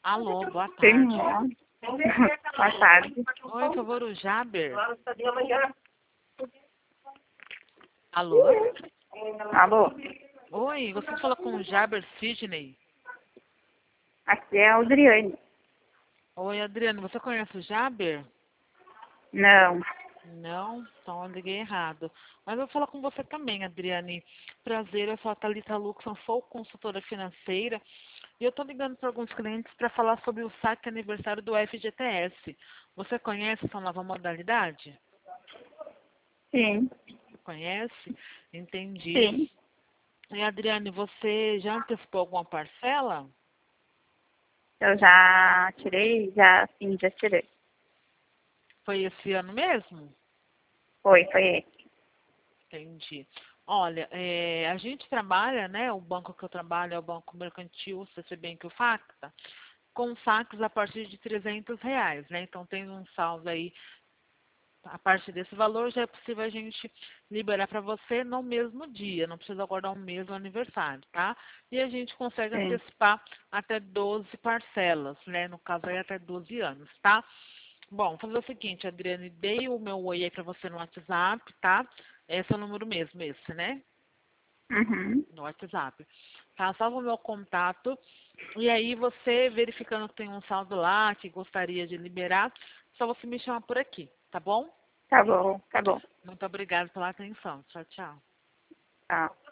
Alô, boa Tem tarde. um. Boa tarde. Oi, por favor, o Jaber. Alô? Alô? Oi, você fala com o Jaber Sidney? Aqui é a Adriane. Oi, Adriano, você conhece o Jaber? Não. Não? Então eu liguei errado. Mas eu vou falar com você também, Adriane. Prazer, eu sou a Thalita Luxon, sou consultora financeira. E eu estou ligando para alguns clientes para falar sobre o saque aniversário do FGTS. Você conhece essa nova modalidade? Sim. Conhece? Entendi. Sim. E Adriane, você já antecipou alguma parcela? Eu já tirei, já tirei. Foi esse ano mesmo? Foi esse. Entendi. Olha, a gente trabalha, né? O banco que eu trabalho é o Banco Mercantil, CC Bank e o Facta, com saques a partir de R$ 300, né? Então, tem um saldo aí, a partir desse valor, já é possível a gente liberar para você no mesmo dia, não precisa aguardar um mês do aniversário, tá? E a gente consegue Sim. antecipar até 12 parcelas, né? No caso aí, até 12 anos, tá? Bom, vou fazer o seguinte, Adriane, dei o meu oi aí pra você no WhatsApp, tá? Esse é o número mesmo, esse, né? Uhum. No WhatsApp. Tá? Salva o meu contato. E aí, você verificando que tem um saldo lá, que gostaria de liberar, só você me chamar por aqui, tá bom? Tá bom, tá bom. Muito obrigada pela atenção. Tchau, tchau. Tá.